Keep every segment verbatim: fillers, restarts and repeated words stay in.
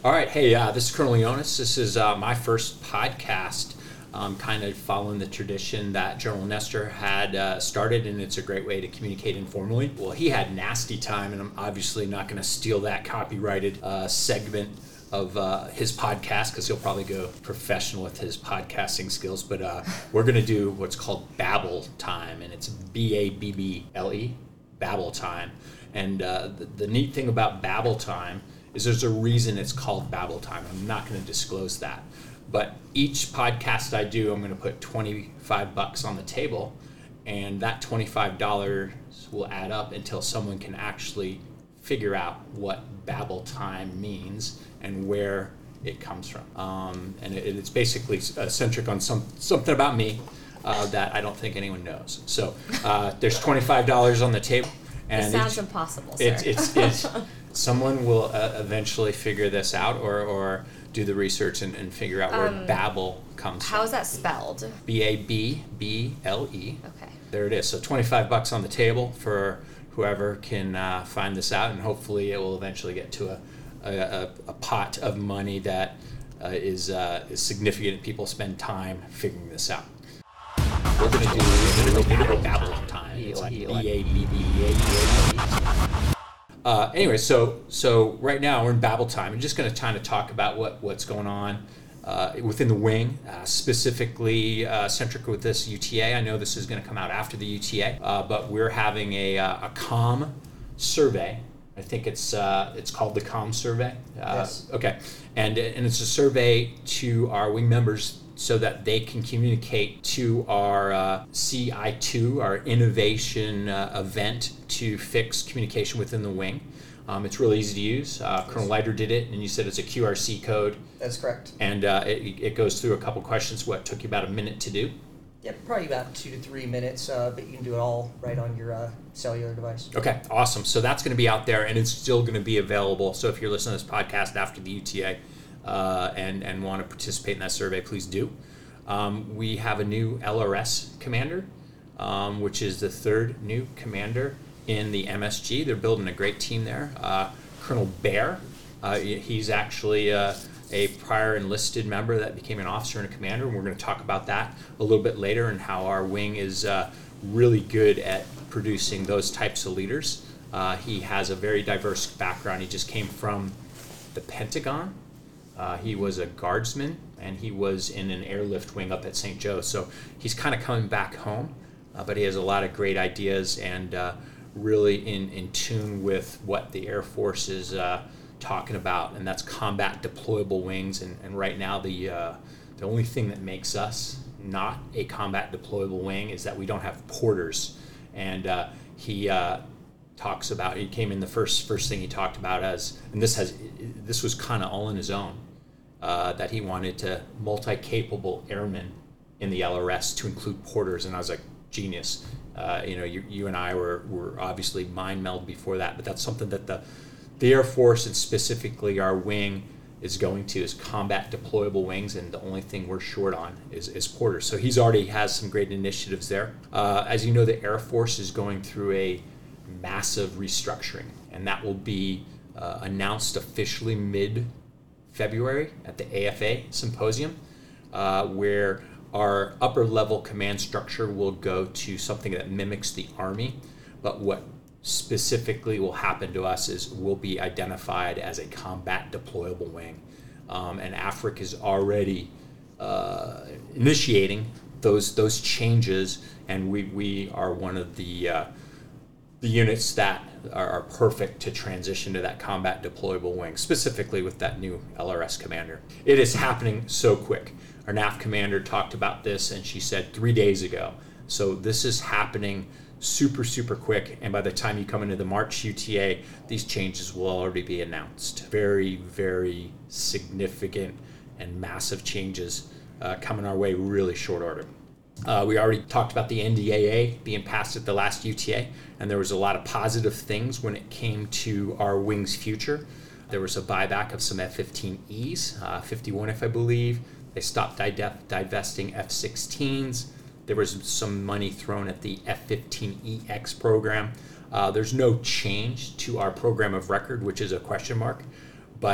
All right. Hey, uh, this is Colonel Leonis. This is uh, my first podcast, um, kind of following the tradition that General Nestor had uh, started, and it's a great way to communicate informally. Well, he had nasty time, and I'm obviously not going to steal that copyrighted uh, segment of uh, his podcast because he'll probably go professional with his podcasting skills. But uh, we're going to do what's called Babble Time, and it's B A B B L E, Babble Time. And uh, the, the neat thing about Babble Time is there's a reason it's called Babble Time. I'm not going to disclose that. But each podcast I do, I'm going to put twenty-five bucks on the table, and that twenty-five dollars will add up until someone can actually figure out what Babble Time means and where it comes from. Um, and it, it's basically uh, centric on some something about me uh, that I don't think anyone knows. So uh, there's twenty-five dollars on the table. And it sounds each, impossible, sir. It's, it's, it's, someone will uh, eventually figure this out or, or do the research and, and figure out where um, Babble comes how from. How is that spelled? B A B B L E. Okay. There it is. So twenty-five bucks on the table for whoever can uh, find this out, and hopefully it will eventually get to a, a, a pot of money that uh, is, uh, is significant. People spend time figuring this out. We're going to do a little Babble Time. It's B A B B A E. Uh, anyway, so so right now we're in Babble Time. I'm just going to kind of talk about what, what's going on uh, within the wing, uh, specifically uh, centric with this U T A. I know this is going to come out after the U T A, uh, but we're having a uh, a comm survey. I think it's uh, it's called the comm survey. Uh, yes. Okay, and and it's a survey to our wing members, so that they can communicate to our uh, C I two, our innovation uh, event to fix communication within the wing. Um, it's really easy to use. Uh, Colonel Leiter did it, and you said it's a Q R C code. That's correct. And uh, it, it goes through a couple questions, what took you about a minute to do? Yep, probably about two to three minutes, uh, but you can do it all right on your uh, cellular device. Okay, awesome. So that's going to be out there, and it's still going to be available. So if you're listening to this podcast after the U T A, Uh, and, and want to participate in that survey, please do. Um, we have a new L R S commander, um, which is the third new commander in the M S G. They're building a great team there. Uh, Colonel Bear, uh, he's actually uh, a prior enlisted member that became an officer and a commander, and we're going to talk about that a little bit later and how our wing is uh, really good at producing those types of leaders. Uh, he has a very diverse background. He just came from the Pentagon. Uh, he was a guardsman, and he was in an airlift wing up at Saint Joe. So he's kind of coming back home, uh, but he has a lot of great ideas and uh, really in, in tune with what the Air Force is uh, talking about, and that's combat deployable wings. And, and right now, the uh, the only thing that makes us not a combat deployable wing is that we don't have porters. And uh, he uh, talks about, he came in the first first thing he talked about as, and this has this was kind of all on his own. Uh, that he wanted to multi-capable airmen in the L R S to include porters, and I was like, genius. Uh, you know, you, you and I were, were obviously mind meld before that, but that's something that the the Air Force and specifically our wing is going to is combat deployable wings, and the only thing we're short on is, is porters. So he's already has some great initiatives there. Uh, as you know, the Air Force is going through a massive restructuring, and that will be uh, announced officially mid February at the A F A symposium, uh, where our upper level command structure will go to something that mimics the Army, but what specifically will happen to us is we'll be identified as a combat deployable wing. Um, and A F R I C is already uh, initiating those those changes, and we, we are one of the uh, the units that are, are perfect to transition to that combat deployable wing, specifically with that new L R S commander. It is happening so quick. Our N A F commander talked about this, and she said three days ago. So this is happening super, super quick, and by the time you come into the March U T A, these changes will already be announced. Very, very significant and massive changes uh, coming our way really short order. Uh, we already talked about the N D A A being passed at the last U T A, and there was a lot of positive things when it came to our wing's future. There was a buyback of some F fifteen Es, uh, fifty-one if I believe. They stopped divesting F sixteens. There was some money thrown at the F fifteen E X program. Uh, there's no change to our program of record, which is a question mark, but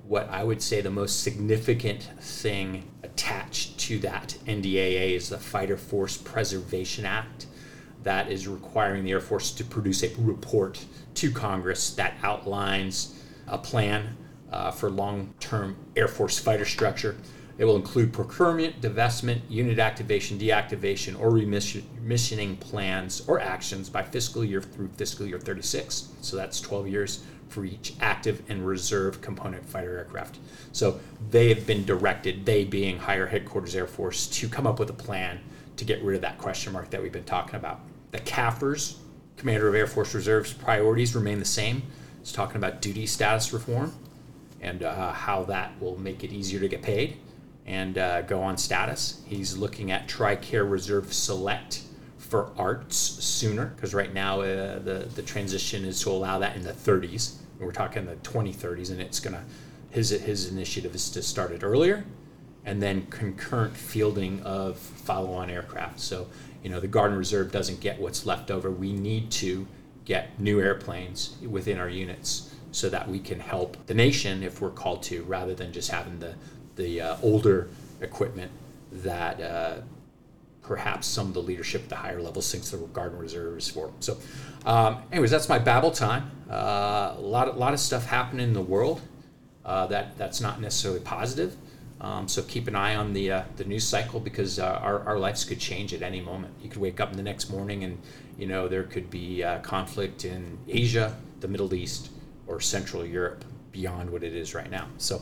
what I would say the most significant thing attached to that N D A A is the Fighter Force Preservation Act that is requiring the Air Force to produce a report to Congress that outlines a plan uh, for long-term Air Force fighter structure. It will include procurement, divestment, unit activation, deactivation, or remissioning plans or actions by fiscal year through fiscal year thirty-six. So that's twelve years for each active and reserve component fighter aircraft. So they have been directed, they being Higher Headquarters Air Force, to come up with a plan to get rid of that question mark that we've been talking about. The C A F Rs, Commander of Air Force Reserve's priorities remain the same. It's talking about duty status reform and uh, how that will make it easier to get paid and uh, go on status. He's looking at TRICARE Reserve Select for arts sooner, because right now uh, the, the transition is to allow that in the thirties. We're talking the twenty thirties, and it's gonna, his, his initiative is to start it earlier, and then concurrent fielding of follow-on aircraft. So, you know, the Guard and Reserve doesn't get what's left over. We need to get new airplanes within our units so that we can help the nation if we're called to, rather than just having the the uh, older equipment that uh, perhaps some of the leadership at the higher levels thinks the Guard and Reserve is for. So um, anyways, that's my babble time. Uh, a lot, a lot of stuff happening in the world uh, that, that's not necessarily positive. Um, so keep an eye on the uh, the news cycle, because uh, our, our lives could change at any moment. You could wake up in the next morning and, you know, there could be uh, conflict in Asia, the Middle East, or Central Europe beyond what it is right now. So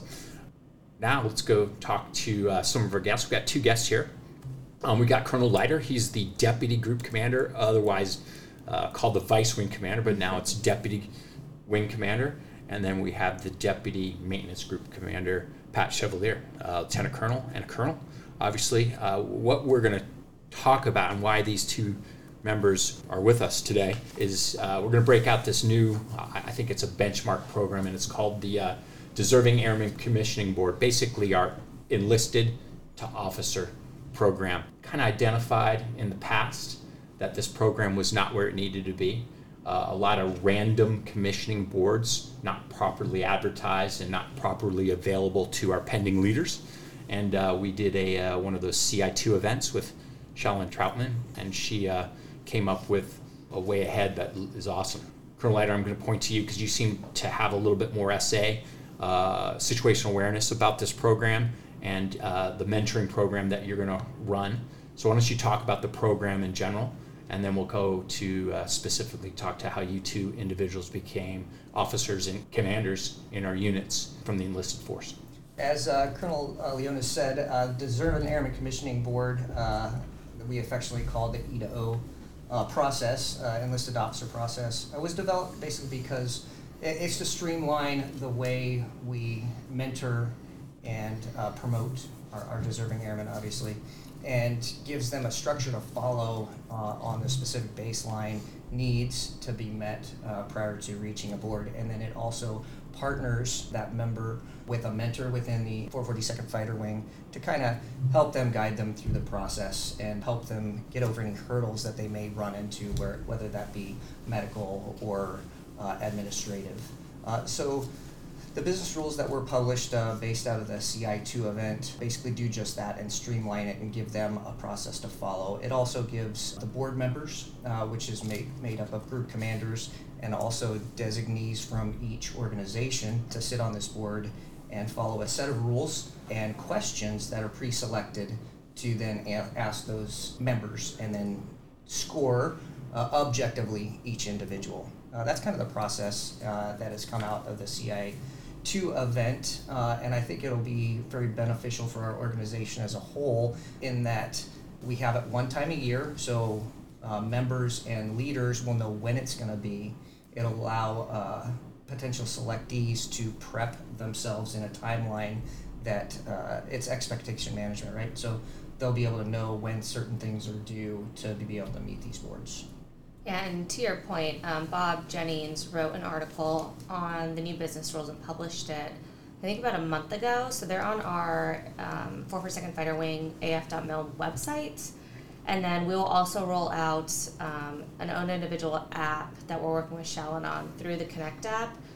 now let's go talk to uh, some of our guests. We've got two guests here. Um, we got Colonel Leiter. He's the Deputy Group Commander, otherwise uh, called the Vice Wing Commander, but now it's Deputy Wing Commander. And then we have the Deputy Maintenance Group Commander, Pat Chevalier, uh, Lieutenant Colonel and a Colonel. Obviously, uh, what we're going to talk about and why these two members are with us today is uh, we're going to break out this new, I think it's a benchmark program, and it's called the uh, Deserving Airman Commissioning Board. Basically our enlisted to officer program. Kind of identified in the past that this program was not where it needed to be. Uh, a lot of random commissioning boards, not properly advertised and not properly available to our pending leaders. And uh, we did a uh, one of those C I two events with Shalyn Troutman, and she uh, came up with a way ahead that is awesome. Colonel Leiter, I'm going to point to you because you seem to have a little bit more S A, uh, situational awareness about this program and uh, the mentoring program that you're going to run. So why don't you talk about the program in general, and then we'll go to uh, specifically talk to how you two individuals became officers and commanders in our units from the enlisted force. As uh, Colonel uh, Leonis said, uh, Deserving Airman Commissioning Board, uh, that we affectionately called the E to O uh, process, uh, enlisted officer process, uh, was developed basically because it's to streamline the way we mentor and uh, promote our, our deserving airmen, obviously, and gives them a structure to follow uh, on the specific baseline needs to be met uh, prior to reaching a board. And then it also partners that member with a mentor within the four forty-second Fighter Wing to kind of help them, guide them through the process and help them get over any hurdles that they may run into, where, whether that be medical or uh, administrative. Uh, so the business rules that were published uh, based out of the C I two event basically do just that and streamline it and give them a process to follow. It also gives the board members, uh, which is made, made up of group commanders and also designees from each organization, to sit on this board and follow a set of rules and questions that are pre-selected to then a- ask those members and then score uh, objectively each individual. Uh, that's kind of the process uh, that has come out of the C I two event, uh, and I think it'll be very beneficial for our organization as a whole, in that we have it one time a year, so uh, members and leaders will know when it's going to be. It'll allow uh, potential selectees to prep themselves in a timeline that uh, it's expectation management, right? So they'll be able to know when certain things are due to be able to meet these boards. Yeah, and to your point, um, Bob Jennings wrote an article on the new business rules and published it, I think about a month ago. So they're on our um, four forty-second Fighter Wing A F dot mil website. And then we'll also roll out um, an own individual app that we're working with Shalyn on through the Connect app,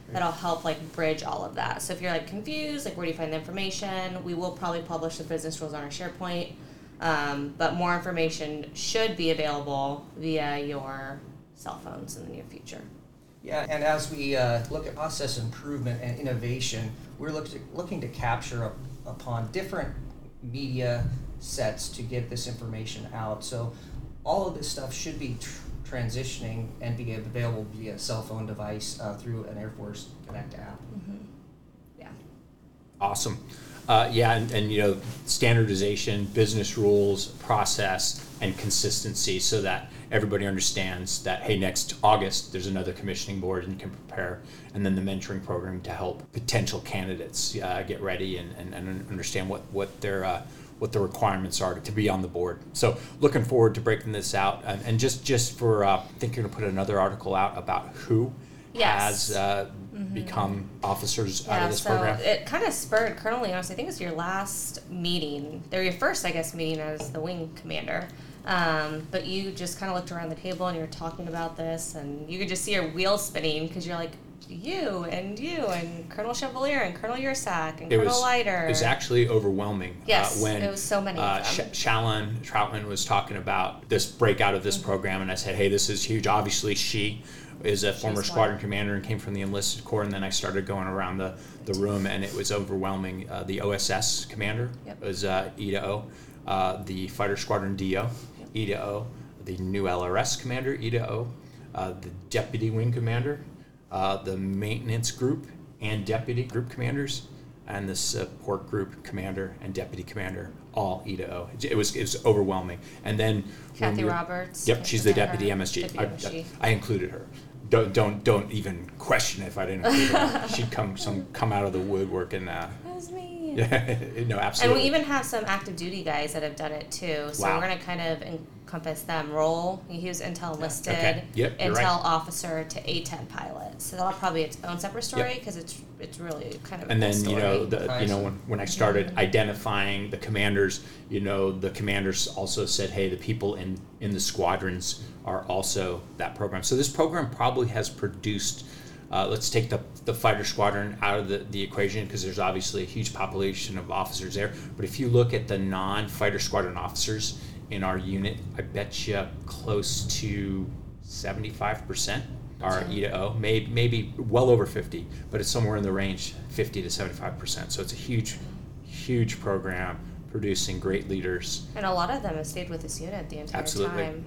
that'll help like bridge all of that. So if you're like confused, like where do you find the information? We will probably publish the business rules on our SharePoint, um, but more information should be available via your cell phones in the near future. Yeah, and as we uh, look at process improvement and innovation, we're look to, looking to capture up, upon different media sets to get this information out. So all of this stuff should be tr- transitioning and be available via cell phone device uh, through an Air Force Connect app. Mm-hmm. Yeah. Awesome. Uh, yeah, and, and you know, standardization, business rules, process, and consistency, so that everybody understands that, hey, next August there's another commissioning board and you can prepare, and then the mentoring program to help potential candidates uh, get ready and, and, and understand what what their uh, what the requirements are to be on the board. So looking forward to breaking this out, and, and just just for uh, I think you're going to put another article out about who Yes. has uh, Mm-hmm. become officers Yeah, out of this so program. it kind of spurred Colonel Leonis. I think it was your last meeting. They were your first, I guess, meeting as the wing commander. Um, but you just kind of looked around the table and you were talking about this, and you could just see your wheels spinning because you're like, you and you and Colonel Chevalier and Colonel Yersak and It Colonel was, Leiter. it was actually overwhelming. Yes, uh, when, it was so many Uh, of Sh- them. Shalon Troutman was talking about this breakout of this Mm-hmm. program, and I said, hey, this is huge. Obviously, she is a former She's squadron one. commander and came from the enlisted corps, and then I started going around the, the room, and it was overwhelming. Uh, the O S S commander Yep. was uh, Ida O, uh, the fighter squadron D O, Ida O, the new L R S commander, Ida O, uh, the deputy wing commander, uh, the maintenance group and deputy group commanders, and the support group commander and deputy commander, all Ida O. It was it was overwhelming. And then when Kathy we were- Roberts. Yep, I she's the forget deputy her. M S G. Deputy I, M S G. I included her. Don't don't don't even question if I didn't include her. She'd come some come out of the woodwork and uh, That was me. yeah, no, And absolutely. we even have some active duty guys that have done it too. So Wow. we're going to kind of encompass them. Role, he was Intel enlisted, Okay. Yep, you're Intel right. officer to A ten pilot. So that'll probably be its own separate story because it's it's really kind of a And cool then story. you know the you Nice. know when, when I started identifying the commanders, you know the commanders also said, hey, the people in in the squadrons are also that program. So this program probably has produced. Uh, let's take the the fighter squadron out of the, the equation because there's obviously a huge population of officers there. But if you look at the non-fighter squadron officers in our unit, I bet you close to seventy-five percent are E to O, maybe, maybe well over fifty, but it's somewhere in the range fifty to seventy-five percent. So it's a huge, huge program producing great leaders. And a lot of them have stayed with this unit the entire Absolutely. time.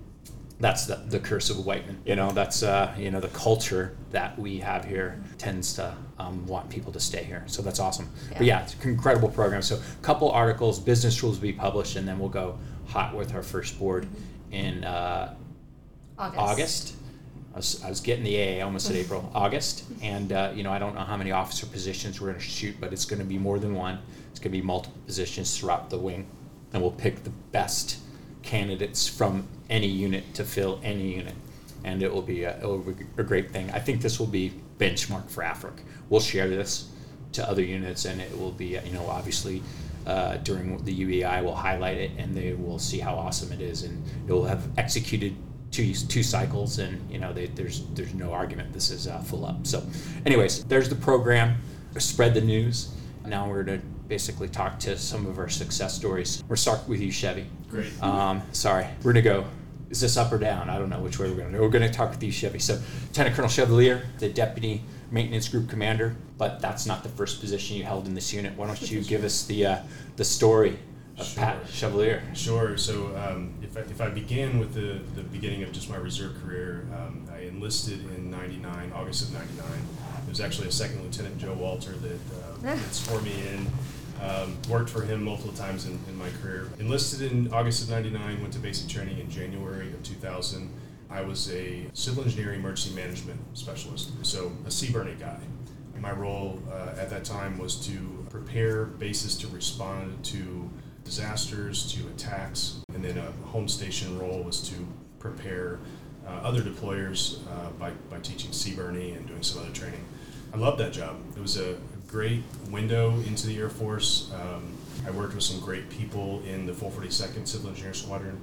That's the, the curse of Whiteman. You know, that's, uh, you know, the culture that we have here tends to um, want people to stay here. So that's awesome. But Yeah. yeah, it's an incredible program. So a couple articles, business rules will be published, and then we'll go hot with our first board in uh, August. August. I was, I was getting the A, I almost said April, August. And, uh, you know, I don't know how many officer positions we're going to shoot, but it's going to be more than one. It's going to be multiple positions throughout the wing. And we'll pick the best candidates from any unit to fill any unit. And it will be a, it will be a great thing. I think this will be benchmark for Africa. We'll share this to other units, and it will be, you know, obviously uh, during the U E I, we'll highlight it, and they will see how awesome it is. And it will have executed two two cycles, and you know they, there's there's no argument this is uh, full up. So anyways, there's the program. Spread the news. Now we're going to basically talk to some of our success stories. We're start with you, Chevy. Great. Um, sorry, we're going to go, is this up or down? I don't know which way we're going to go. We're going to talk with you, Chevy. So Lieutenant Colonel Chevalier, the Deputy Maintenance Group Commander, but that's not the first position you held in this unit. Why don't you give us the uh, the story of Sure. Pat Chevalier? Sure. So um, if, I, if I began with the, the beginning of just my reserve career, um, I enlisted in ninety-nine, August of ninety-nine. It was actually a second lieutenant, Joe Walter, that, uh, that swore me in. Um, worked for him multiple times in, in my career. Enlisted in August of ninety-nine, went to basic training in January of two thousand. I was a civil engineering emergency management specialist, so a C B R N I guy. And my role uh, at that time was to prepare bases to respond to disasters, to attacks, and then a home station role was to prepare uh, other deployers uh, by, by teaching C B R N I and doing some other training. I loved that job. It was a great window into the Air Force. Um, I worked with some great people in the four forty-second Civil Engineer Squadron.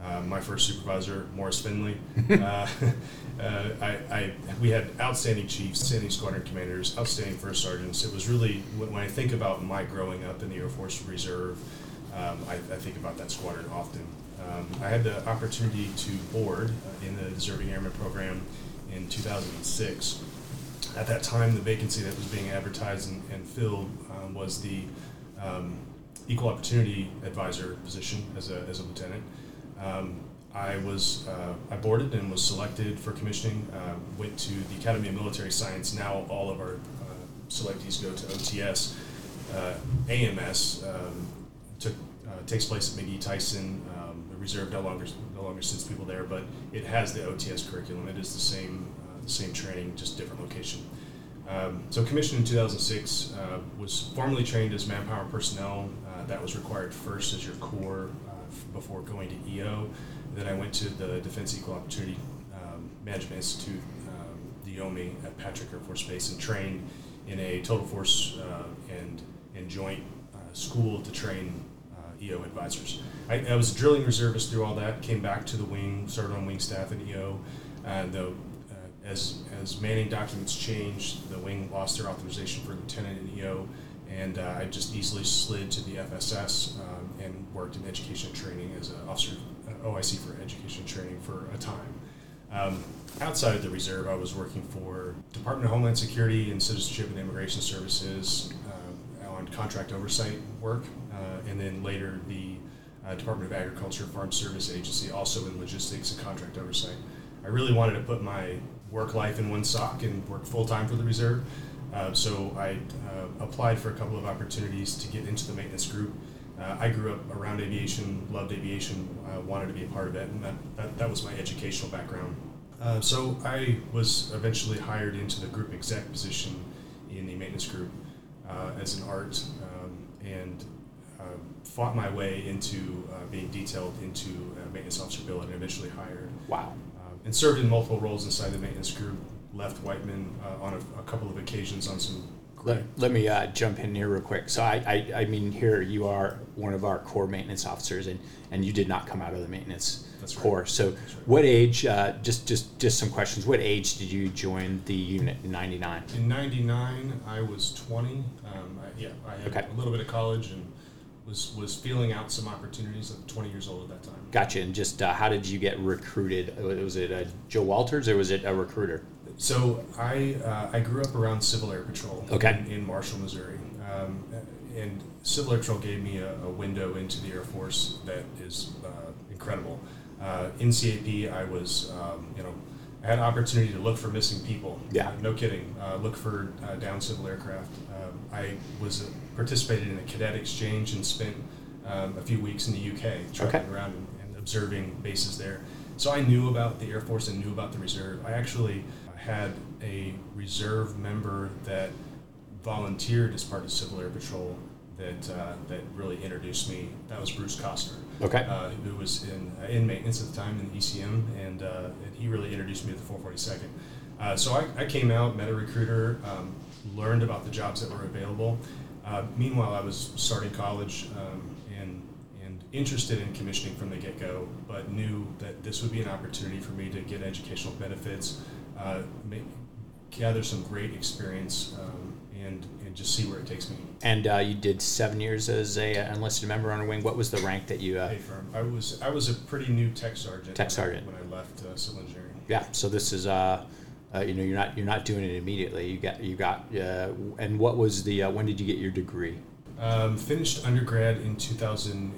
Uh, my first supervisor, Morris Finley. uh, uh, I, I, we had outstanding chiefs, outstanding squadron commanders, outstanding first sergeants. It was really, when I think about my growing up in the Air Force Reserve, um, I, I think about that squadron often. Um, I had the opportunity to board uh, in the Deserving Airman program in two thousand six. At that time, the vacancy that was being advertised and, and filled um, was the um, Equal Opportunity Advisor position as a, as a lieutenant. Um, I was uh, I boarded and was selected for commissioning. Uh, went to the Academy of Military Science. Now all of our uh, selectees go to O T S. Uh, A M S um, took uh, takes place at McGee Tyson. Um, the reserve no longer no longer sends people there, but it has the O T S curriculum. It is the same uh, the same training, just different location. Um, so commissioned in two thousand six, uh, was formally trained as manpower personnel. Uh, that was required first as your core uh, before going to E O. Then I went to the Defense Equal Opportunity um, Management Institute, um, the O M I at Patrick Air Force Base, and trained in a total force uh, and, and joint uh, school to train uh, E O advisors. I, I was a drilling reservist through all that, came back to the wing, started on wing staff at E O. Uh, the As, as manning documents changed, the wing lost their authorization for lieutenant in E O, and uh, I just easily slid to the F S S um, and worked in education and training as an officer, uh, O I C for education and training for a time. Um, outside of the reserve, I was working for Department of Homeland Security and Citizenship and Immigration Services uh, on contract oversight work, uh, and then later the uh, Department of Agriculture Farm Service Agency, also in logistics and contract oversight. I really wanted to put my work life in one sock and work full-time for the reserve. Uh, so I uh, applied for a couple of opportunities to get into the maintenance group. Uh, I grew up around aviation, loved aviation, uh, wanted to be a part of it, and that, that, that was my educational background. Uh, so I was eventually hired into the group exec position in the maintenance group uh, as an art, um, and uh, fought my way into uh, being detailed into uh, maintenance officer billet and eventually hired. Wow. And served in multiple roles inside the maintenance group, left Whiteman uh, on a, a couple of occasions on some great... Let, let me uh, jump in here real quick. So I, I, I mean, here you are one of our core maintenance officers, and, and you did not come out of the maintenance That's right. corps. So That's right. what age, uh, just, just, just some questions, what age did you join the unit in ninety-nine? In ninety-nine, I was twenty. Um, I, yeah, I had Okay. a little bit of college and was was feeling out some opportunities at twenty years old at that time. Gotcha. And just uh, how did you get recruited? Was it uh, Joe Walters or was it a recruiter? So I uh, I grew up around Civil Air Patrol Okay. in, in Marshall, Missouri, um, and Civil Air Patrol gave me a, a window into the Air Force that is uh, incredible. Uh, in C A P, I was um, you know I had an opportunity to look for missing people. Yeah. Uh, no kidding. Uh, look for uh, down civil aircraft. Um, I was uh, participated in a cadet exchange and spent um, a few weeks in the U K traveling Okay. around and, and observing bases there. So I knew about the Air Force and knew about the reserve. I actually had a reserve member that volunteered as part of Civil Air Patrol that uh, that really introduced me. That was Bruce Costner. Okay. Uh, who was in uh, in maintenance at the time in the E C M, and, uh, and he really introduced me to the four forty-second. Uh, so I, I came out, met a recruiter, um, learned about the jobs that were available. Uh, meanwhile, I was starting college um, and and interested in commissioning from the get-go, but knew that this would be an opportunity for me to get educational benefits, uh, make, gather some great experience, um, and and just see where it takes me. And uh, you did seven years as a uh, enlisted member on a wing. What was the rank that you? Uh, Hey, firm. I was I was a pretty new tech sergeant. Tech when I- sergeant. when I left uh, civil engineering. Yeah. So this is, uh, uh, you know, you're not you're not doing it immediately. You got you got. Uh, and what was the? Uh, when did you get your degree? Um, finished undergrad in two thousand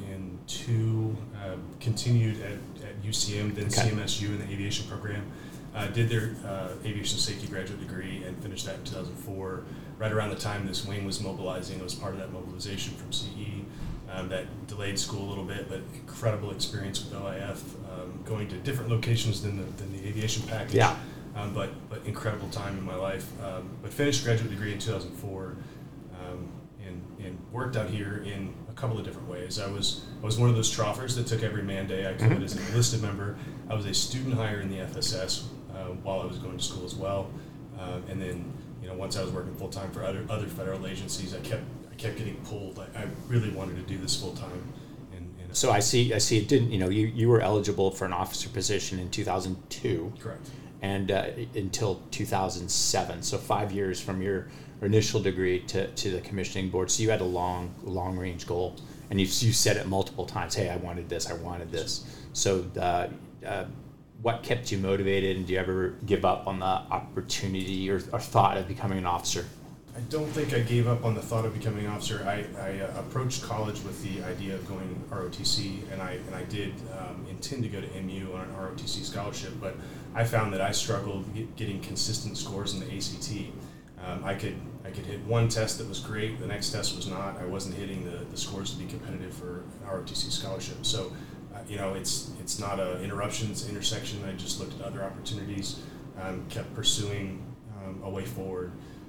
two. Uh, continued at, at U C M, then Okay. C M S U in the aviation program. Uh, did their uh, aviation safety graduate degree and finished that in two thousand four. Right around the time this wing was mobilizing, I was part of that mobilization from C E. Um, that delayed school a little bit, but incredible experience with O I F, um, going to different locations than the, than the aviation package. Yeah. Um, but but incredible time in my life. Um, but finished graduate degree in two thousand four, um, and and worked out here in a couple of different ways. I was I was one of those troffers that took every man day I could Mhm. as an enlisted member. I was a student hire in the F S S uh, while I was going to school as well, um, and then you know once I was working full time for other other federal agencies, I kept I kept getting pulled. I, I really wanted to do this full time, and, and So I see. I see. It didn't. You know, you, you were eligible for an officer position in two thousand two. Correct. And uh, until two thousand seven. So five years from your initial degree to, to the commissioning board. So you had a long, long range goal, and you you said it multiple times. Hey, I wanted this. I wanted this. So uh, uh, what kept you motivated, and do you ever give up on the opportunity or, or thought of becoming an officer? I don't think I gave up on the thought of becoming an officer. I, I uh, approached college with the idea of going R O T C, and I and I did um, intend to go to M U on an R O T C scholarship, but I found that I struggled get, getting consistent scores in the A C T. Um, I could I could hit one test that was great, the next test was not. I wasn't hitting the, the scores to be competitive for an R O T C scholarship. So, uh, you know, it's it's not an interruption, it's an intersection. I just looked at other opportunities, um, kept pursuing um, a way forward.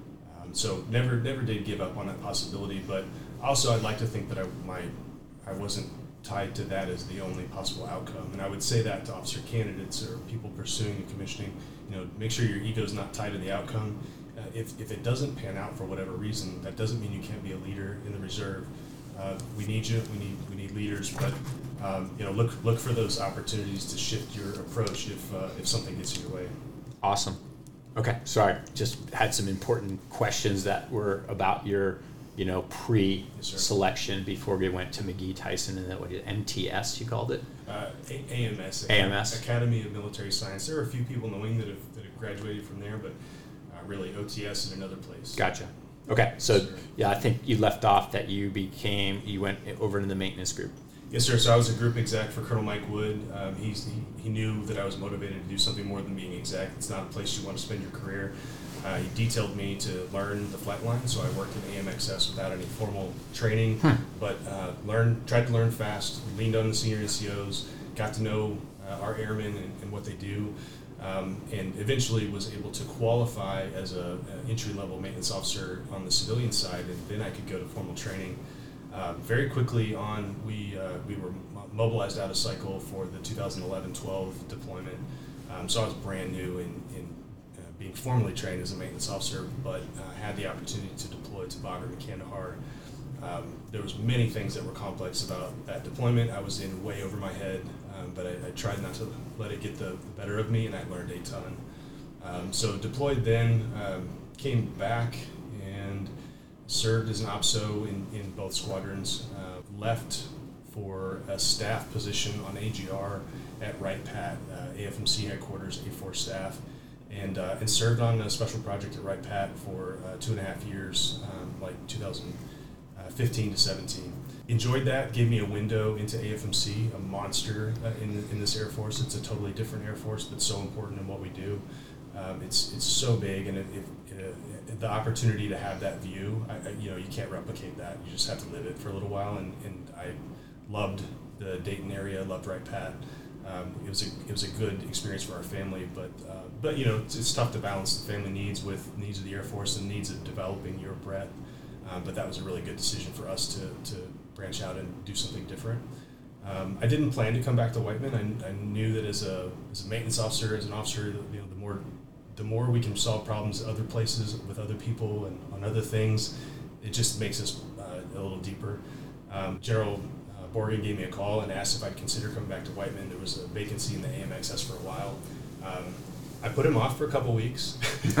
So never never did give up on that possibility, but also I'd like to think that I my I wasn't tied to that as the only possible outcome. And I would say that to officer candidates or people pursuing the commissioning, you know, make sure your ego's not tied to the outcome. Uh, if, if it doesn't pan out for whatever reason, that doesn't mean you can't be a leader in the reserve. Uh, we need you, we need we need leaders, but um, you know, look look for those opportunities to shift your approach if uh, if something gets in your way. Awesome. Okay, sorry, just had some important questions that were about your, you know, pre-selection before we went to McGee Tyson, and then what did M T S you called it? Uh, A- AMS. A M S. Academy of Military Science. There are a few people in the wing that have, that have graduated from there, but uh, really O T S in another place. Gotcha. Okay, so Yes, sir. yeah, I think you left off that you became, you went over into the maintenance group. Yes, sir. So I was a group exec for Colonel Mike Wood. Um, he's, he, he knew that I was motivated to do something more than being exec. It's not a place you want to spend your career. Uh, he detailed me to learn the flight line, so I worked in A M X S without any formal training, Hmm. but uh, learned, tried to learn fast, leaned on the senior N C Os, got to know uh, our airmen and, and what they do, um, and eventually was able to qualify as a, a entry-level maintenance officer on the civilian side, and then I could go to formal training. Uh, very quickly on, we uh, we were mobilized out of cycle for the two thousand eleven twelve deployment. Um, so I was brand new in, in uh, being formally trained as a maintenance officer, but uh, had the opportunity to deploy to Bagram and Kandahar. Um, there was many things that were complex about that deployment. I was in way over my head, um, but I, I tried not to let it get the, the better of me, and I learned a ton. Um, so deployed then, um, came back, and served as an O P S O in, in both squadrons, uh, left for a staff position on A G R at Wright-Patt, uh, A F M C headquarters, A four staff, and uh, and served on a special project at Wright-Patt for uh, two and a half years, um, like two thousand fifteen to seventeen. Enjoyed that, gave me a window into A F M C, a monster uh, in, in this Air Force. It's a totally different Air Force, but so important in what we do. Um, it's it's so big, and it, it, it, the opportunity to have that view, I, I, you know, you can't replicate that. You just have to live it for a little while, and, and I loved the Dayton area, loved Wright-Patt. Um, it was a it was a good experience for our family, but uh, but you know, it's, it's tough to balance the family needs with needs of the Air Force and needs of developing your breadth. Um, but that was a really good decision for us to to branch out and do something different. Um, I didn't plan to come back to Whiteman. I, I knew that as a as a maintenance officer, as an officer, you know, the more the more we can solve problems at other places with other people and on other things, it just makes us uh, a little deeper. Um, General uh, Borgen gave me a call and asked if I'd consider coming back to Whiteman. There was a vacancy in the A M X S for a while. Um, I put him off for a couple weeks.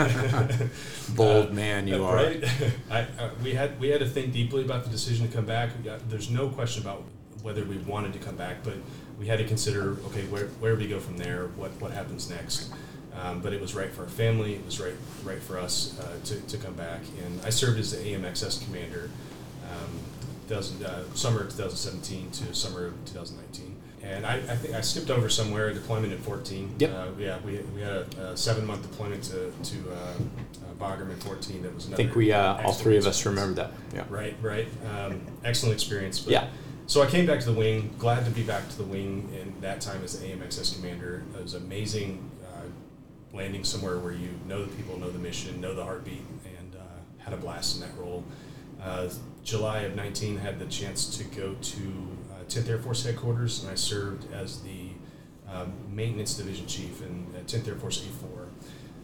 Bold uh, man you uh, are. Right? I, uh, we had we had to think deeply about the decision to come back. We got, there's no question about whether we wanted to come back, but we had to consider, okay, where where do we go from there? What what happens next? Um, but it was right for our family. It was right right for us uh, to, to come back. And I served as the A M X S commander, um, thousand, uh, summer of twenty seventeen to summer of twenty nineteen. And I, I think I skipped over somewhere a deployment in fourteen. Yep. Uh, yeah, we, we had a, a seven month deployment to to uh, uh, Bagram in fourteen. That was I another. think we uh, all excellent three of us experience. remember that. Yeah. Right, right. Um, excellent experience. But Yeah. So I came back to the wing. Glad to be back to the wing, and that time as the A M X S commander. It was amazing uh, landing somewhere where you know the people, know the mission, know the heartbeat, and uh, had a blast in that role. Uh, July of nineteen, had the chance to go to uh, tenth Air Force headquarters, and I served as the um, maintenance division chief in uh, tenth Air Force A four.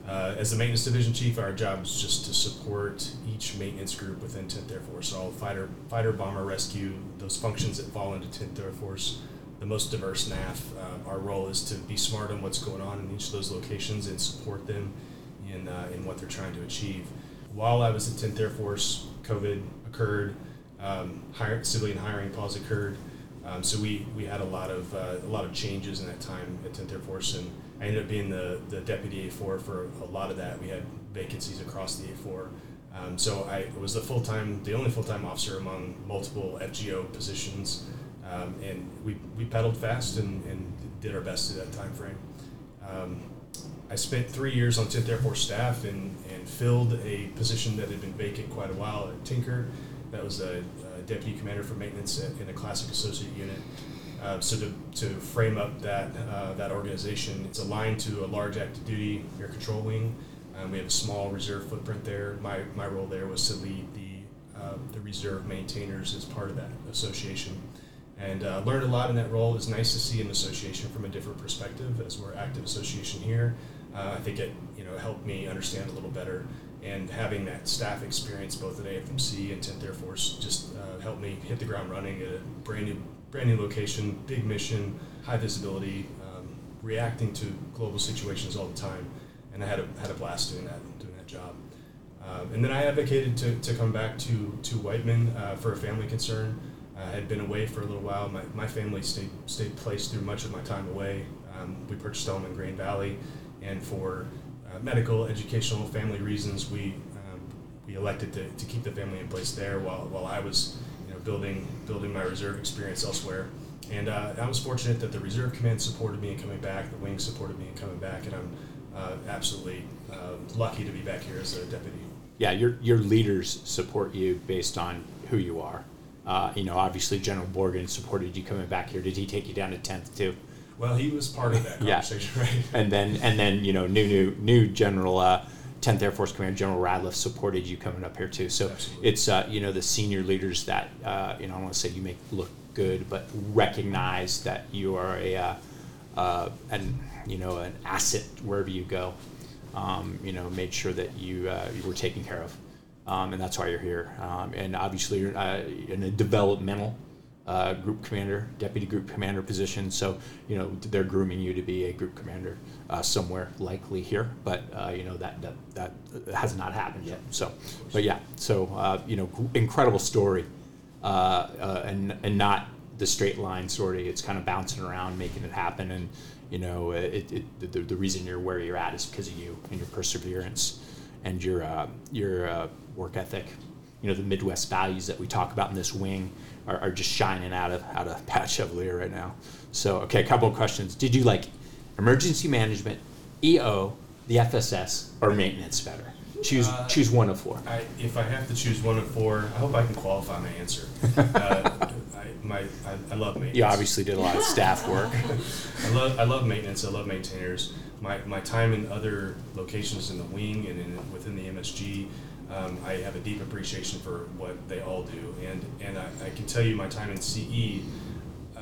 Uh, as the maintenance division chief, our job is just to support each maintenance group within tenth Air Force. So fighter, fighter, bomber, rescue, those functions that fall into tenth Air Force, the most diverse N A F. Uh, our role is to be smart on what's going on in each of those locations and support them in uh, in what they're trying to achieve. While I was at tenth Air Force, COVID occurred, um, hire, civilian hiring pause occurred, um, so we, we had a lot of uh, a lot of changes in that time at tenth Air Force, and I ended up being the, the deputy A four for a lot of that. We had vacancies across the A four, um, so I was the full time, the only full time officer among multiple F G O positions, um, and we we pedaled fast and, and did our best through that time frame. Um, I spent three years on tenth Air Force staff and, and filled a position that had been vacant quite a while at Tinker. That was a, a deputy commander for maintenance at, in a classic associate unit. Uh, so to, to frame up that uh, that organization, it's aligned to a large active duty air control wing. Um, we have a small reserve footprint there. My my role there was to lead the uh, the reserve maintainers as part of that association, and uh, learned a lot in that role. It was nice to see an association from a different perspective, as we're active association here. Uh, I think it you know helped me understand a little better, and having that staff experience both at A F M C and tenth Air Force just uh, helped me hit the ground running at a brand new brand new location, big mission, high visibility, um, reacting to global situations all the time, and I had a had a blast doing that doing that job. Um, and then I advocated to, to come back to to Whiteman uh, for a family concern. I had been away for a little while. My my family stayed stayed placed through much of my time away. Um, we purchased a home in Green Valley, and for uh, medical, educational, family reasons, we um, we elected to, to keep the family in place there while while I was you know building building my reserve experience elsewhere. And uh, I was fortunate that the Reserve Command supported me in coming back, the wing supported me in coming back, and I'm uh, absolutely uh, lucky to be back here as a deputy. Yeah, your your leaders support you based on who you are. Uh, you know, obviously General Morgan supported you coming back here. Did he take you down to tenth too? Well, he was part of that conversation, yeah. right? And then and then you know new new new General uh, tenth Air Force Commander General Radliff supported you coming up here too. So Absolutely. It's uh, you know the senior leaders that uh, you know I don't want to say you make look good, but recognize that you are a uh, uh, an you know an asset wherever you go. Um, you know, made sure that you uh, you were taken care of, um, and that's why you're here. Um, and obviously, you're uh, in a developmental uh, group commander, deputy group commander position. So you know they're grooming you to be a group commander uh, somewhere, likely here. But uh, you know that that that has not happened yet. So, but yeah. So uh, you know, incredible story, uh, uh, and and not the straight line story. It's kind of bouncing around, making it happen, and. You know, it, it, the, the reason you're where you're at is because of you and your perseverance and your uh, your uh, work ethic. You know, the Midwest values that we talk about in this wing are, are just shining out of out of Pat Chevalier right now. So, okay, a couple of questions. Did you like emergency management, E O, the F S S, or maintenance better? Choose Uh, choose one of four. I, if I have to choose one of four, I hope I can qualify my answer. Uh, I, my, I, I love maintenance. You obviously did a lot of staff work. I love I love maintenance. I love maintainers. My my time in other locations in the wing and in, within the M S G, um, I have a deep appreciation for what they all do. And and I, I can tell you my time in C E, uh,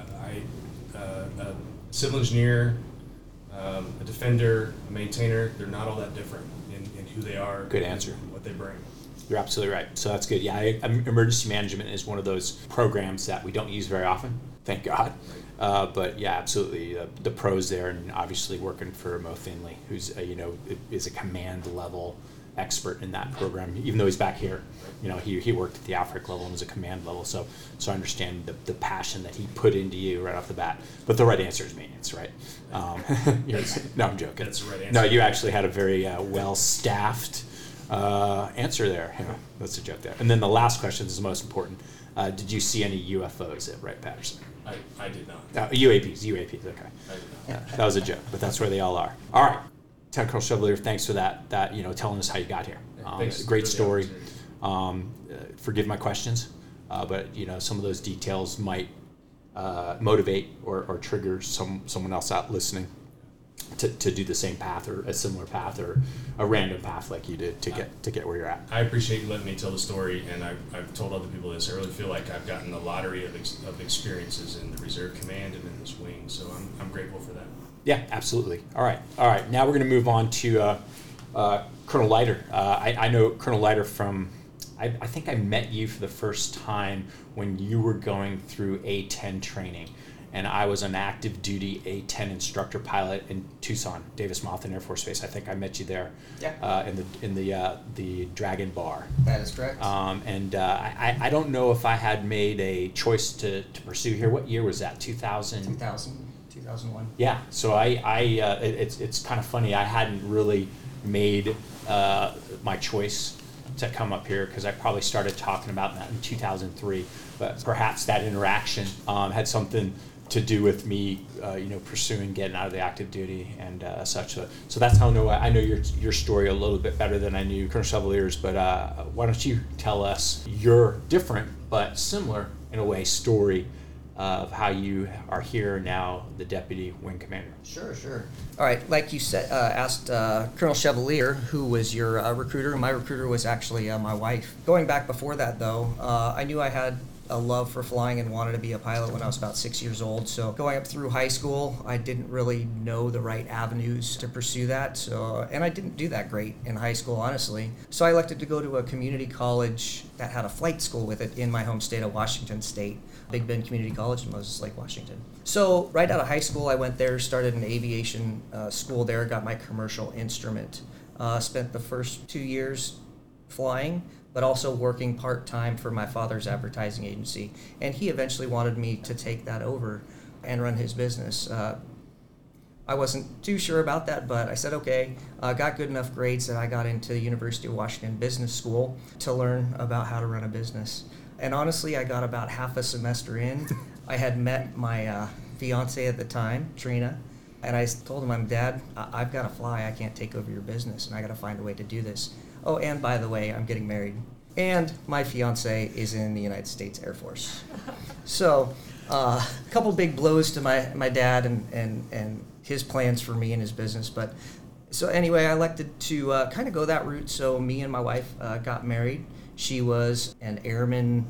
I uh, a civil engineer, um, a defender, a maintainer. They're not all that different in, in who they are. Good answer. And what they bring. You're absolutely right. So that's good. Yeah, I, um, emergency management is one of those programs that we don't use very often, thank God. Uh, but yeah, absolutely, uh, the pros there, and obviously working for Mo Finley, who's uh, you know is a command level expert in that program. Even though he's back here, you know he he worked at the Afric level and was a command level. So so I understand the the passion that he put into you right off the bat. But the right answer is maintenance, right? Um, you're, no, I'm joking. That's the right answer. No, you actually had a very uh, well staffed. Uh, answer there. Yeah, that's a joke there. And then the last question is the most important. Uh, did you see any U F Os at Wright-Patterson? I, I did not. Uh, U A Ps, U A Ps, okay. I did not. Yeah, that was a joke, but that's where they all are. All right, Lieutenant Colonel Chevalier, thanks for that, that, you know, telling us how you got here. Um, Thanks great for the story. opportunity. Um, uh, forgive my questions, uh, but, you know, some of those details might uh, motivate or, or trigger some someone else out listening to, to do the same path or a similar path or a random path like you did to get to get where you're at. I appreciate you letting me tell the story, and I've, I've told other people this. I really feel like I've gotten a lottery of, ex, of experiences in the Reserve Command and in this wing, so I'm, I'm grateful for that. Yeah, absolutely. All right, all right. Now we're going to move on to uh, uh, Colonel Leiter. Uh, I, I know Colonel Leiter from, I, I think I met you for the first time when you were going through A ten training. And I was an active duty A ten instructor pilot in Tucson, Davis-Monthan Air Force Base. I think I met you there. Yeah. Uh, in the in the uh, the Dragon Bar. That is correct. Um, and uh, I I don't know if I had made a choice to, to pursue here. What year was that? two thousand. two thousand, two thousand one. Yeah. So I I uh, it, it's it's kind of funny. I hadn't really made uh, my choice to come up here because I probably started talking about that in two thousand three. But perhaps that interaction um, had something to do with me, uh, you know, pursuing getting out of the active duty and uh, such. So, so that's how I know I know your your story a little bit better than I knew Colonel Chevalier's. But uh, why don't you tell us your different but similar in a way story of how you are here now, the deputy wing commander? Sure, sure. All right, like you said, uh, asked uh, Colonel Chevalier, who was your uh, recruiter. My recruiter was actually uh, my wife. Going back before that, though, uh, I knew I had a love for flying and wanted to be a pilot when I was about six years old. So going up through high school, I didn't really know the right avenues to pursue that. So, and I didn't do that great in high school, honestly. So I elected to go to a community college that had a flight school with it in my home state of Washington State, Big Bend Community College in Moses Lake, Washington. So right out of high school, I went there, started an aviation uh, school there, got my commercial instrument. Uh, spent the first two years flying, but also working part-time for my father's advertising agency. And he eventually wanted me to take that over and run his business. Uh, I wasn't too sure about that, but I said, okay. Uh, got good enough grades that I got into the University of Washington Business School to learn about how to run a business. And honestly, I got about half a semester in. I had met my uh, fiance at the time, Trina, and I told him, I'm Dad, I- I've got to fly. I can't take over your business, and I got to find a way to do this. Oh, and by the way, I'm getting married. And my fiance is in the United States Air Force. So uh, a couple big blows to my, my dad and, and, and his plans for me and his business. But so anyway, I elected to uh, kind of go that route. So me and my wife uh, got married. She was an airman,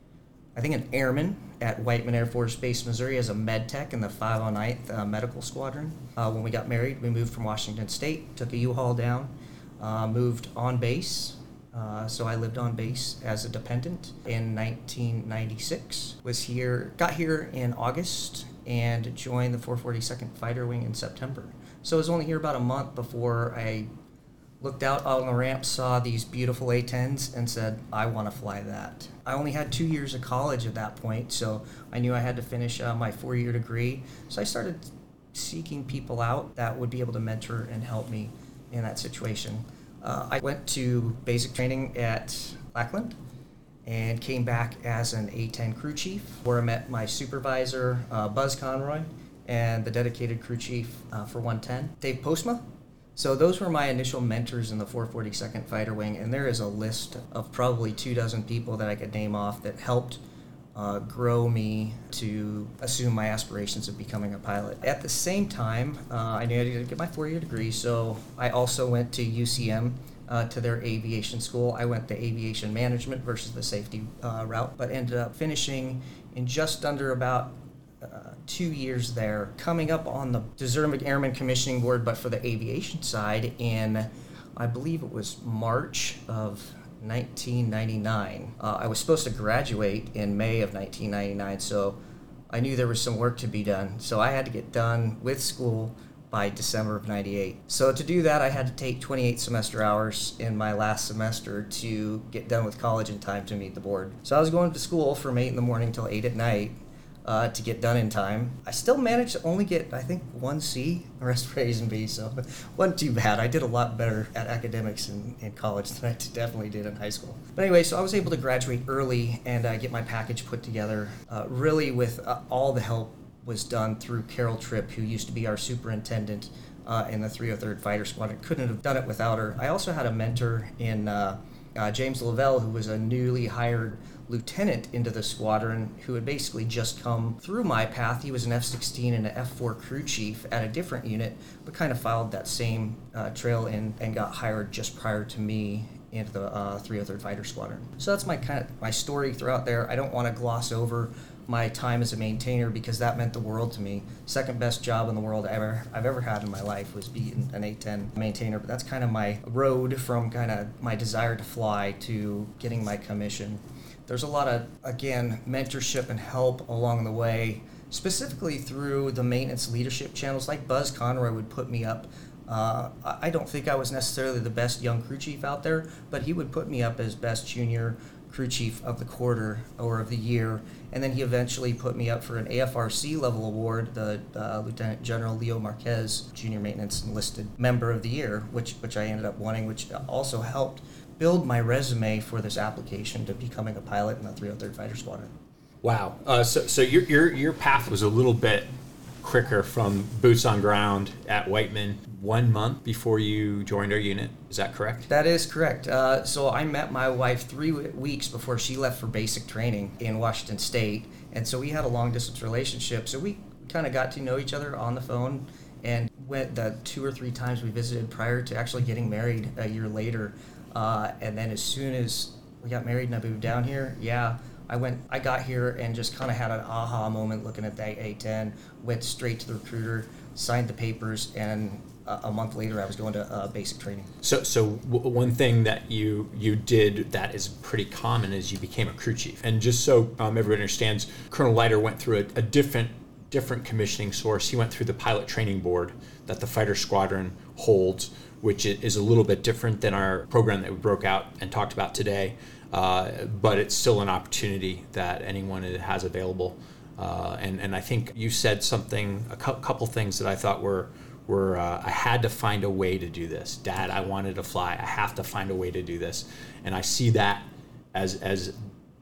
I think an airman at Whiteman Air Force Base, Missouri as a med tech in the five oh ninth uh, Medical Squadron. Uh, when we got married, we moved from Washington State, took a U-Haul down. Uh, moved on base, uh, so I lived on base as a dependent in nineteen ninety-six. Was here, got here in August and joined the four forty-second Fighter Wing in September. So I was only here about a month before I looked out on the ramp, saw these beautiful A tens and said, I want to fly that. I only had two years of college at that point, so I knew I had to finish uh, my four-year degree. So I started seeking people out that would be able to mentor and help me in that situation. Uh, I went to basic training at Lackland and came back as an A ten crew chief, where I met my supervisor, uh, Buzz Conroy, and the dedicated crew chief uh, for one ten, Dave Postma. So those were my initial mentors in the four forty-second Fighter Wing, and there is a list of probably two dozen people that I could name off that helped Uh, grow me to assume my aspirations of becoming a pilot. At the same time, uh, I needed to get my four-year degree, so I also went to U C M uh, to their aviation school. I went the aviation management versus the safety uh, route, but ended up finishing in just under about uh, two years there, coming up on the Deserving Airman Commissioning Board, but for the aviation side in, I believe it was March of nineteen ninety-nine. Uh, I was supposed to graduate in May of nineteen ninety-nine, so I knew there was some work to be done. So I had to get done with school by December of ninety-eight. So to do that, I had to take twenty-eight semester hours in my last semester to get done with college in time to meet the board. So I was going to school from eight in the morning till eight at night uh, to get done in time. I still managed to only get, I think, one C, the rest were A's and B's, so it wasn't too bad. I did a lot better at academics in, in college than I definitely did in high school. But anyway, so I was able to graduate early and uh, get my package put together, uh, really with uh, all the help was done through Carol Tripp, who used to be our superintendent uh, in the three oh third Fighter Squadron. Couldn't have done it without her. I also had a mentor in uh, uh, James Lavelle, who was a newly hired lieutenant into the squadron, who had basically just come through my path. He was an F sixteen and an F four crew chief at a different unit, but kind of followed that same uh, trail in and got hired just prior to me into the uh, three oh third Fighter Squadron. So that's my kind of my story throughout there. I don't want to gloss over my time as a maintainer because that meant the world to me. Second best job in the world ever I've ever had in my life was being an A ten maintainer. But that's kind of my road from kind of my desire to fly to getting my commission. There's a lot of, again, mentorship and help along the way, specifically through the maintenance leadership channels. Like Buzz Conroy would put me up. Uh, I don't think I was necessarily the best young crew chief out there, but he would put me up as best junior crew chief of the quarter or of the year, and then he eventually put me up for an A F R C level award, the uh, Lieutenant General Leo Marquez Junior Maintenance Enlisted Member of the Year, which which I ended up winning, which also helped build my resume for this application to becoming a pilot in the three oh third Fighter Squadron. Wow. Uh, so so your, your your path was a little bit quicker from boots on ground at Whiteman one month before you joined our unit. Is that correct? That is correct. Uh, so I met my wife three w- weeks before she left for basic training in Washington State. And so we had a long distance relationship. So we kind of got to know each other on the phone, and went the two or three times we visited prior to actually getting married a year later. Uh, and then as soon as we got married and I moved down here, yeah, I went. I got here and just kind of had an aha moment looking at that A ten, went straight to the recruiter, signed the papers, and a, a month later I was going to uh, basic training. So so w- one thing that you you did that is pretty common is you became a crew chief. And just so um, everyone understands, Colonel Leiter went through a, a different different commissioning source. He went through the pilot training board that the fighter squadron holds, which is a little bit different than our program that we broke out and talked about today. Uh, but it's still an opportunity that anyone has available. Uh, and, and I think you said something, a cu- couple things that I thought were, were uh, I had to find a way to do this. Dad, I wanted to fly. I have to find a way to do this. And I see that as as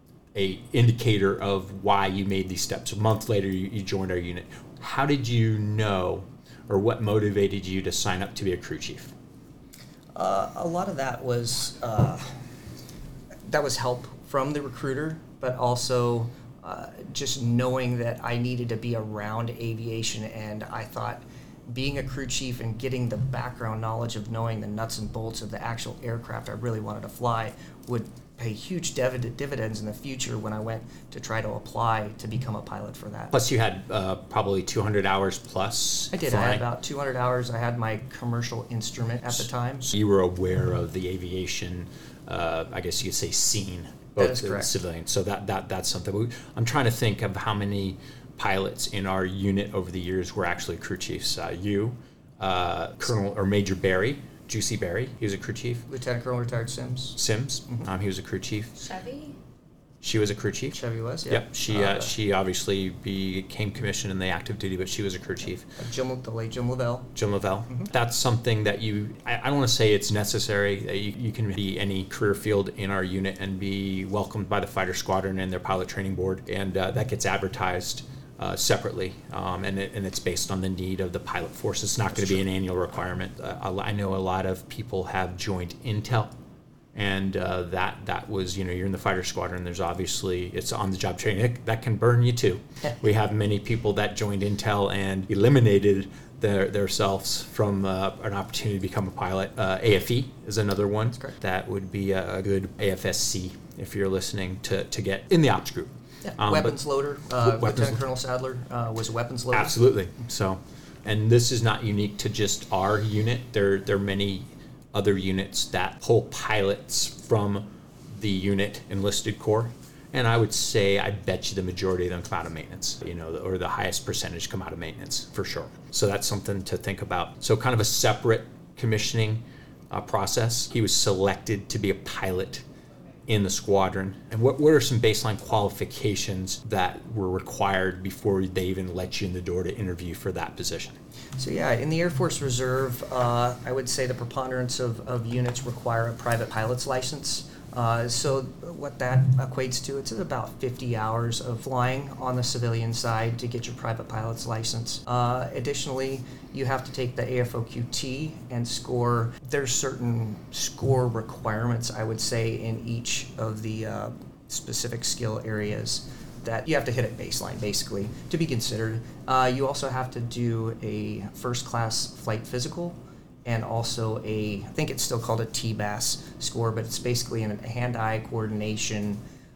a indicator of why you made these steps. A month later, you, you joined our unit. How did you know, or what motivated you to sign up to be a crew chief? Uh, a lot of that was uh, that was help from the recruiter, but also uh, just knowing that I needed to be around aviation, and I thought being a crew chief and getting the background knowledge of knowing the nuts and bolts of the actual aircraft I really wanted to fly would pay huge divid- dividends in the future when I went to try to apply to become a pilot for that. Plus you had uh, probably two hundred hours plus I did. flying. I had about two hundred hours. I had my commercial instrument at the time. So you were aware of the aviation, uh, I guess you could say, scene, both That is the correct. civilian. So that, that that's something. We, I'm trying to think of how many pilots in our unit over the years were actually crew chiefs. Uh, you, uh, Colonel or Major Barry, Juicy Barry, he was a crew chief. Lieutenant Colonel retired Sims. Sims, um, he was a crew chief. Chevy? She was a crew chief. Chevy was, yeah. Yep, she uh, Uh, she obviously became commissioned in the active duty, but she was a crew chief. Uh, Jim, the late Jim Lavelle. Jim Lavelle. That's something that you, I, I don't want to say it's necessary. That you, you can be any career field in our unit and be welcomed by the fighter squadron and their pilot training board, and uh, that gets advertised uh, separately, um, and, it, and it's based on the need of the pilot force. It's not going to be an annual requirement. Uh, I know a lot of people have joined Intel, and uh, that that was, you know, you're in the fighter squadron. There's obviously, it's on-the-job training. It, that can burn you too. We have many people that joined Intel and eliminated their themselves from uh, an opportunity to become a pilot. Uh, A F E is another one. That's correct. That would be a, a good A F S C if you're listening to, to get in the ops group. Yeah. Um, weapons but- loader. Uh, Weapons Lieutenant lo- Colonel Sadler uh, was a weapons loader. Absolutely. So, and this is not unique to just our unit. There, there are many other units that pull pilots from the unit enlisted corps. And I would say, I bet you the majority of them come out of maintenance, you know, or the highest percentage come out of maintenance for sure. So that's something to think about. So kind of a separate commissioning uh, process. He was selected to be a pilot in the squadron. And what, what are some baseline qualifications that were required before they even let you in the door to interview for that position? So yeah, in the Air Force Reserve, uh, I would say the preponderance of, of units require a private pilot's license. Uh, so what that equates to, it's about fifty hours of flying on the civilian side to get your private pilot's license. Uh, additionally, you have to take the A F O Q T and score. There's certain score requirements, I would say, in each of the uh, specific skill areas that you have to hit at baseline, basically, to be considered. Uh, you also have to do a first class flight physical, and also a, I think it's still called a T B A S score, but it's basically a hand-eye coordination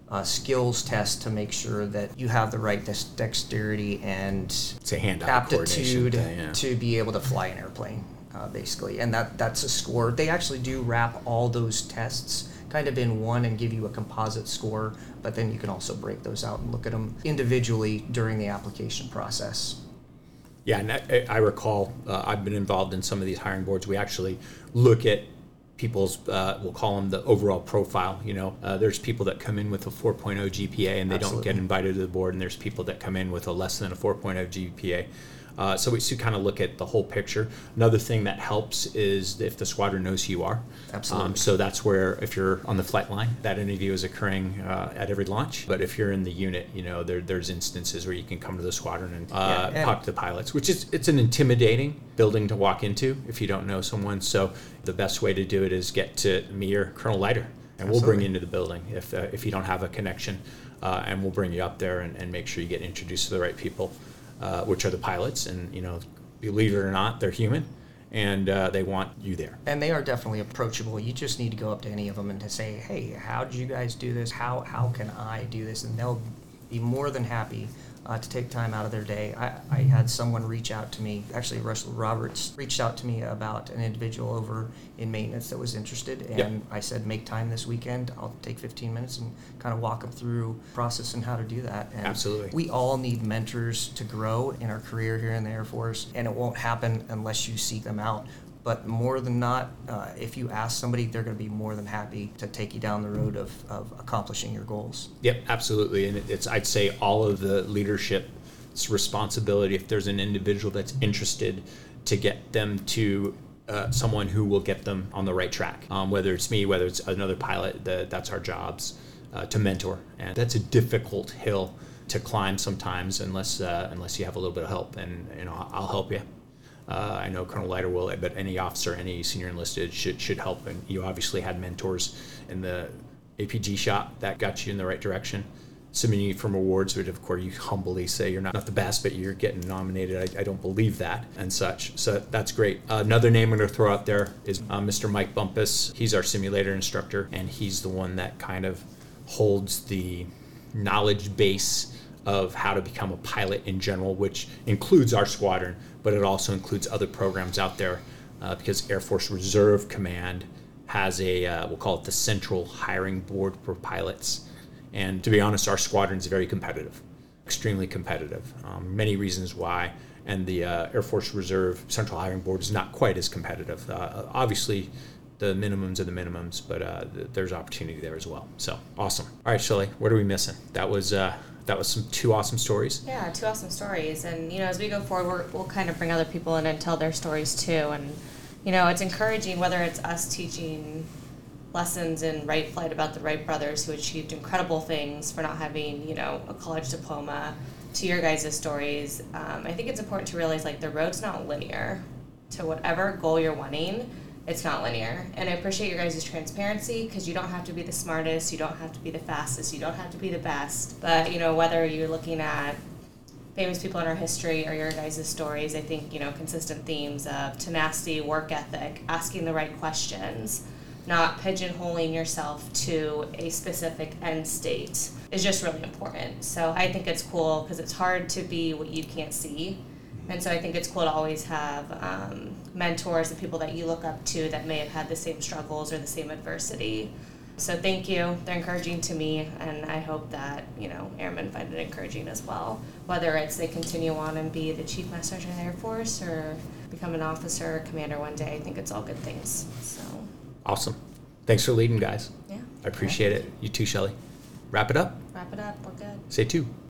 uh, skills test to make sure that you have the right dex- dexterity and It's a hand-eye coordination aptitude thing, yeah. to be able to fly an airplane, uh, basically. And that that's a score. They actually do wrap all those tests kind of in one and give you a composite score, but then you can also break those out and look at them individually during the application process. Yeah, and I, I recall uh, I've been involved in some of these hiring boards. We actually look at people's, uh, we'll call them the overall profile. You know, uh, there's people that come in with a four point oh G P A and they Absolutely. don't get invited to the board, and there's people that come in with a less than a four point oh G P A. Uh, so we kind of look at the whole picture. Another thing that helps is if the squadron knows who you are. Absolutely. Um, so that's where, if you're on the flight line, that interview is occurring uh, at every launch. But if you're in the unit, you know, there, there's instances where you can come to the squadron and, uh, Yeah, and- talk to the pilots, which is, it's an intimidating building to walk into if you don't know someone. So the best way to do it is get to me or Colonel Leiter, and we'll bring you into the building if uh, if you don't have a connection, uh, and we'll bring you up there and, and make sure you get introduced to the right people. Uh, which are the pilots, and you know, believe it or not, they're human, and uh, they want you there. And they are definitely approachable. You just need to go up to any of them and to say, hey, how did you guys do this? How how can I do this? And they'll be more than happy uh, to take time out of their day. I, I had someone reach out to me, actually Russell Roberts reached out to me about an individual over in maintenance that was interested, and Yep. I said, make time this weekend. I'll take fifteen minutes and kind of walk them through process and how to do that. And Absolutely. we all need mentors to grow in our career here in the Air Force, and it won't happen unless you seek them out. But more than not, uh, if you ask somebody, they're going to be more than happy to take you down the road of, of accomplishing your goals. Yep, absolutely, and it- it's I'd say all of the leadership's responsibility. If there's an individual that's interested, to get them to uh, someone who will get them on the right track. Um, whether it's me, whether it's another pilot, the, that's our jobs uh, to mentor, and that's a difficult hill to climb sometimes, unless uh, unless you have a little bit of help. And you know, I'll help you. Uh, I know Colonel Leiter will, but any officer, any senior enlisted should should help. And you obviously had mentors in the A P G shop that got you in the right direction. Submitting you from awards, which of course you humbly say you're not, not the best, but you're getting nominated. I, I don't believe that and such. So that's great. Uh, another name I'm going to throw out there is uh, Mister Mike Bumpus. He's our simulator instructor, and he's the one that kind of holds the knowledge base of how to become a pilot in general, which includes our squadron, but it also includes other programs out there, uh, because Air Force Reserve Command has a, uh, we'll call it the Central Hiring Board for pilots. And to be honest, our squadron is very competitive, extremely competitive. Um, many reasons why. And the uh, Air Force Reserve Central Hiring Board is not quite as competitive. Uh, obviously, the minimums are the minimums, but uh, th- there's opportunity there as well. So awesome. All right, Shelley, what are we missing? That was uh, that was some two awesome stories. Yeah, two awesome stories. And, you know, as we go forward, we're, we'll kind of bring other people in and tell their stories too. And, you know, it's encouraging, whether it's us teaching lessons in Wright Flight about the Wright brothers who achieved incredible things for not having, you know, a college diploma, to your guys' stories. Um, I think it's important to realize, like, the road's not linear. To whatever goal you're wanting, it's not linear. And I appreciate your guys' transparency, because you don't have to be the smartest, you don't have to be the fastest, you don't have to be the best. But, you know, whether you're looking at famous people in our history or your guys' stories, I think, you know, consistent themes of tenacity, work ethic, asking the right questions, not pigeonholing yourself to a specific end state is just really important. So I think it's cool, because it's hard to be what you can't see. And so I think it's cool to always have um, mentors and people that you look up to that may have had the same struggles or the same adversity. So thank you. They're encouraging to me, and I hope that, you know, airmen find it encouraging as well. Whether it's they continue on and be the Chief Master Sergeant of the Air Force or become an officer or commander one day, I think it's all good things. So Awesome. Thanks for leading, guys. yeah. I appreciate it. You too, Shelley. Wrap it up. Wrap it up. We're good. Say two.